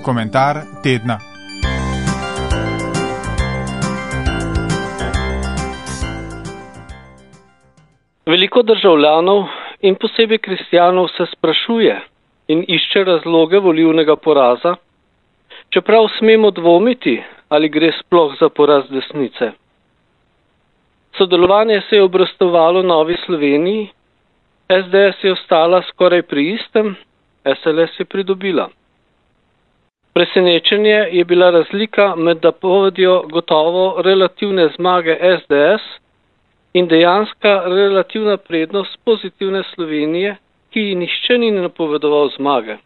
Komentar tedna. Veliko državljanov in posebej kristjanov se sprašuje in išče razloge volilnega poraza, čeprav smemo dvomiti, ali gre sploh za poraz desnice. Sodelovanje se je obrestovalo v Novi Sloveniji, SDS je ostala skoraj pri istem, SLS je pridobila. Presenečenje je bila razlika med napovedjo gotovo relativne zmage SDS in dejanska relativna prednost Pozitivne Slovenije, ki ji nihče ni napovedoval zmage.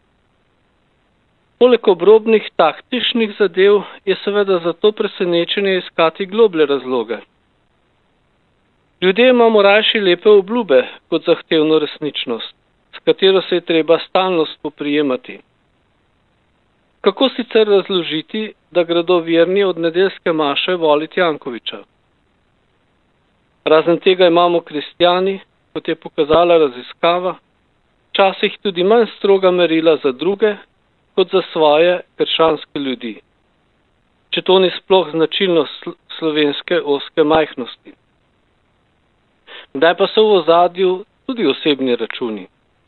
Poleg obrobnih taktičnih zadev je seveda za to presenečenje iskati globlje razloge. Ljudje imamo rajši lepe obljube kot zahtevno resničnost, s katero se je treba stalno spoprijemati. Kako sicer razložiti, da gredo verni od nedeljske maše voliti Jankovića? Razen tega imamo kristjani, kot je pokazala raziskava, včasih tudi manj stroga merila za druge, kot za svoje krščanske ljudi. Če to ni sploh značilnost slovenske ozke majhnosti. Kdaj pa so v ozadju tudi osebni računi?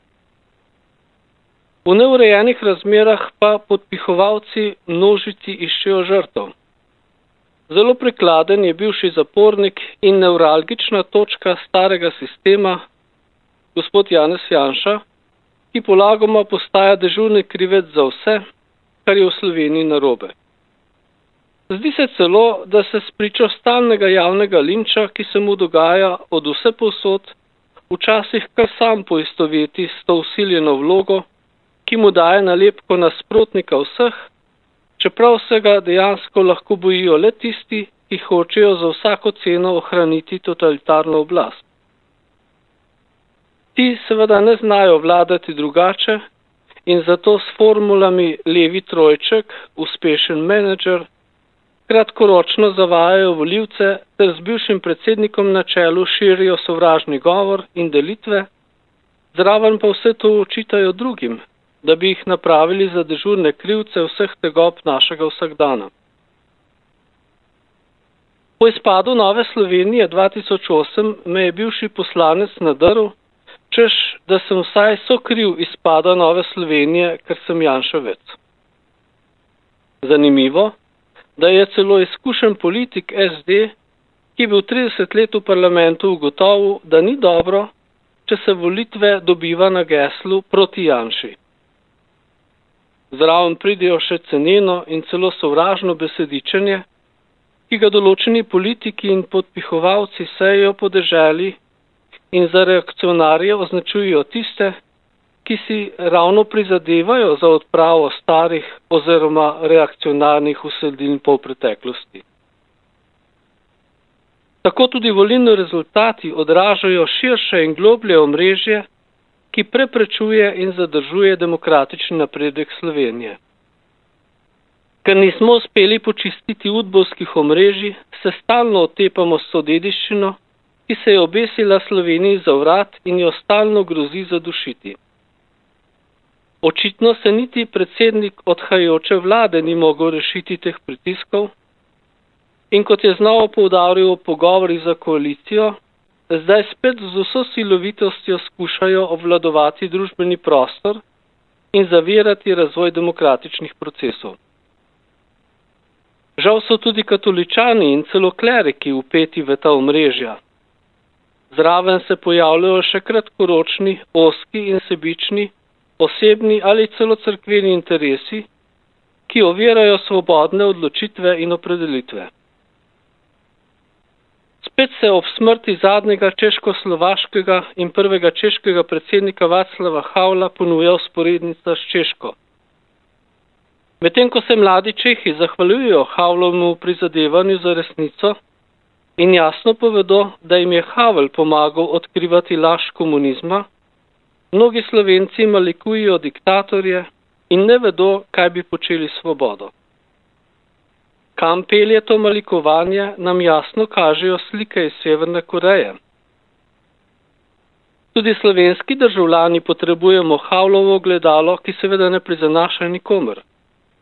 V neurejenih razmerah pa podpihovalci množici iščejo žrtev. Zelo prikladen je bivši zapornik in nevralgična točka starega sistema, gospod Janez Janša, ki polagoma postaja dežurni krivec za vse, kar je v Sloveniji narobe. Zdi se celo, da se spričo stalnega javnega linča, ki se mu dogaja od vse povsod, včasih kar sam poistoveti s to vsiljeno vlogo, ki mu daje nalepko nasprotnika vseh, čeprav se ga dejansko lahko bojijo le tisti, ki hočejo za vsako ceno ohraniti totalitarno oblast. Ti seveda ne znajo vladati drugače in zato s formulami levi trojček, uspešen menedžer, kratkoročno zavajajo volivce ter z bivšim predsednikom na čelu širijo sovražni govor in delitve, zraven pa vse to očitajo drugim, da bi jih napravili za dežurne krivce vseh tegob našega vsakdana. Po izpadu Nove Slovenije 2008 me je bivši poslanec nadrl, češ, da sem vsaj sokriv izpada Nove Slovenije, ker sem Janševec. Zanimivo, da je celo izkušen politik SD, ki je bil 30 let v parlamentu, ugotovil, da ni dobro, če se volitve dobiva na geslu proti Janši. Zraven pridejo še ceneno in celo sovražno besedičenje, ki ga določeni politiki in podpihovalci sejejo po deželi in za reakcionarje označujejo tiste, ki si ravno prizadevajo za odpravo starih oziroma reakcionarnih usedin po preteklosti. Tako tudi volilni rezultati odražajo širše in globlje omrežje, ki preprečuje in zadržuje demokratični napredek Slovenije. Ker nismo uspeli počistiti udbovskih omrežij, se stalno otepamo s to dediščino, ki se je obesila Sloveniji za vrat in jo stalno grozi zadušiti. Očitno se niti predsednik odhajajoče vlade ni mogel rešiti teh pritiskov in kot je znova poudaril v pogovorih za koalicijo, zdaj spet z vso silovitostjo skušajo obvladovati družbeni prostor in zavirati razvoj demokratičnih procesov. Žal so tudi katoličani in celo kleriki vpeti v ta omrežja. Zraven se pojavljajo še kratkoročni, ozki in sebični, osebni ali celo cerkveni interesi, ki ovirajo svobodne odločitve in opredelitve. Spet se ob smrti zadnjega češko-slovaškega in prvega češkega predsednika Václava Havla ponuja vzporednica s Češko. Medtem ko se mladi Čehi zahvaljujejo Havlovemu prizadevanju za resnico in jasno povedo, da jim je Havel pomagal odkrivati laž komunizma, mnogi Slovenci malikujejo diktatorje in ne vedo, kaj bi počeli s svobodo. Kam pelje to malikovanje, nam jasno kažejo slike iz Severne Koreje. Tudi slovenski državljani potrebujemo Havlovo ogledalo, ki seveda ne prizanaša nikomer.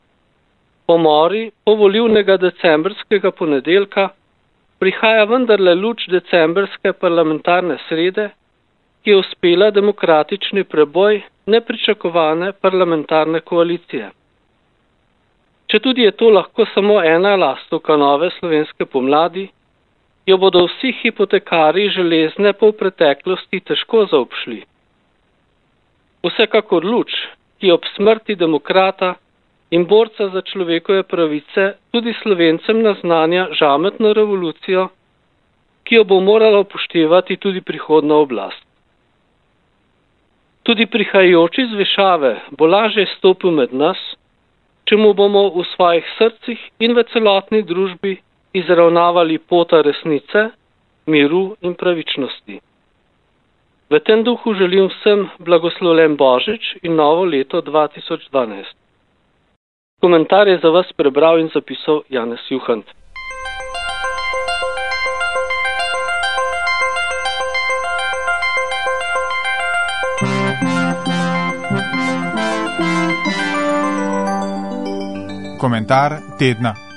Po mori povolilnega decembrskega ponedeljka prihaja vendarle luč decembrske parlamentarne srede, ki je uspela demokratični preboj nepričakovane parlamentarne koalicije. Četudi je to lahko samo ena lastovka nove slovenske pomladi, jo bodo vsi hipotekarji železne polpreteklosti težko zaobšli. Vsekakor luč, ki ob smrti demokrata in borca za človekove pravice tudi Slovencem naznanja žametno revolucijo, ki jo bo morala upoštevati tudi prihodna oblast. Tudi prihajajoči z Višave bo lažje stopil med nas, če mu bomo v svojih srcih in v celotni družbi izravnavali pota resnice, miru in pravičnosti. V tem duhu želim vsem blagoslovljen Božič in novo leto 2012. Komentar je za vas prebral in zapisal Janez Juhant. Komentar tedna.